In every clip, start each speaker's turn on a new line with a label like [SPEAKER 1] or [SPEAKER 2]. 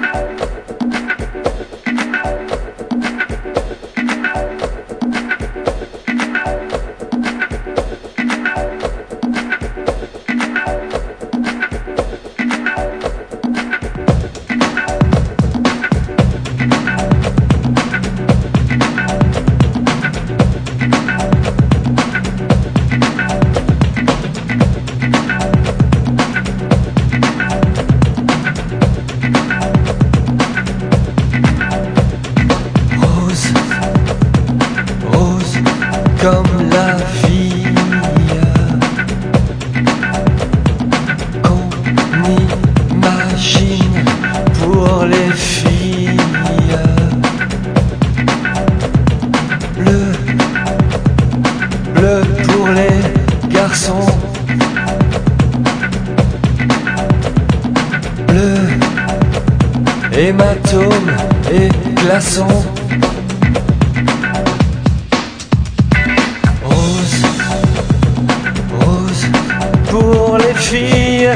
[SPEAKER 1] Comme la vie qu'on imagine pour les filles. Bleu pour les garçons. Bleu, hématome et glaçons. Pour les filles,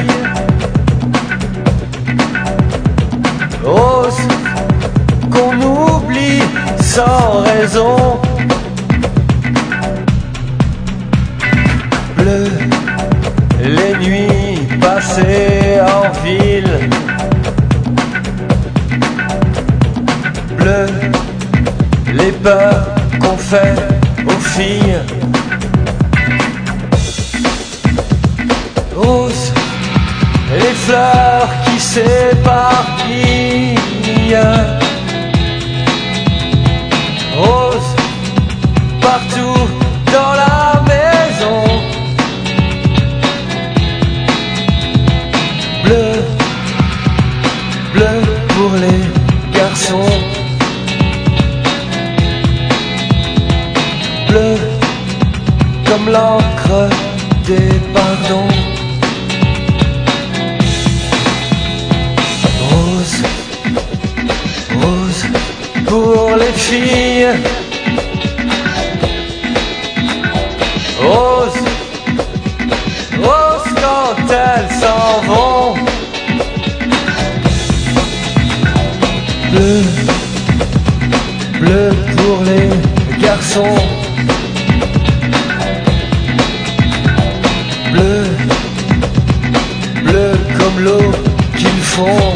[SPEAKER 1] rose qu'on oublie sans raison. Bleu, les nuits passées en ville. Bleu, les peurs qu'on fait aux filles. Rose, les fleurs qui s'éparpillent. Rose, partout dans la maison. Bleu, bleu pour les garçons. Bleu comme l'encre des pardons. Rose pour les filles. Rose, rose quand elles s'en vont. Bleu, bleu pour les garçons. Bleu, bleu comme l'eau qu'ils font.